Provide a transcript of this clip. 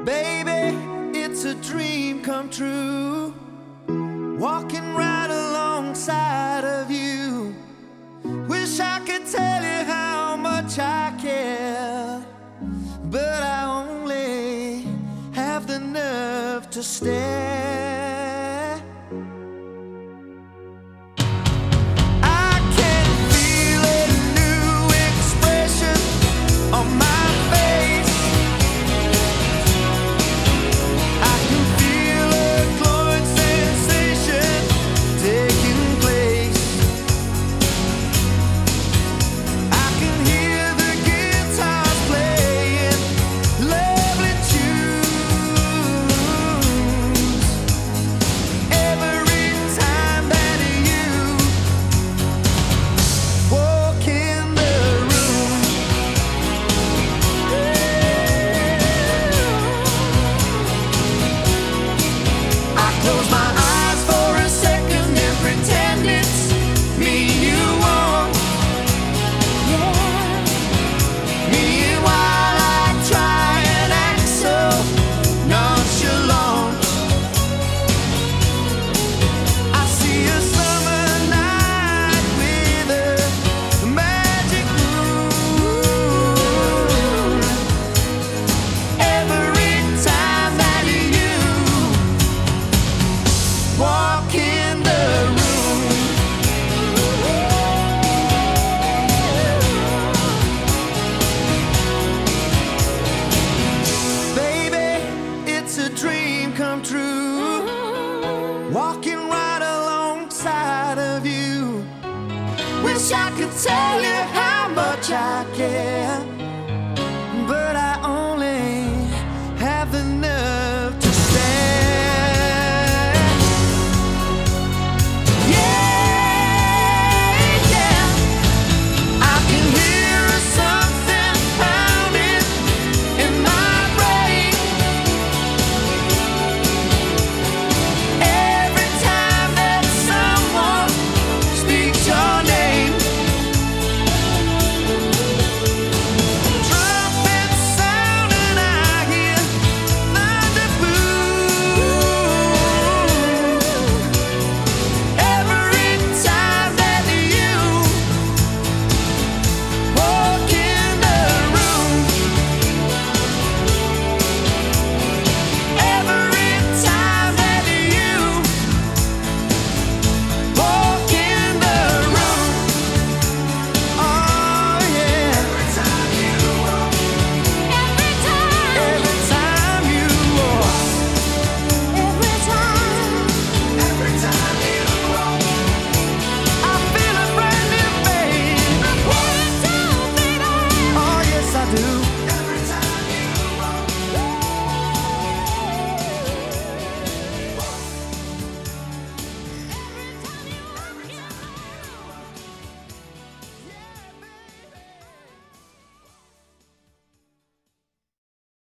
Baby, it's a dream come true, walking right alongside of you. Wish I could tell you how much I care, but I only have the nerve to stare. I can feel a new expression on my face. I can feel a glowing sensation taking place. I can hear the guitars playing lovely tunes. Every time that you walk in the room, I close my eyes for a second and pretend it's me you want. Meanwhile, I try and act so nonchalant. I see a summer night with a magic moon. Every time that you walk in the room, baby, it's a dream come true, walking right alongside of you. Wish I could tell you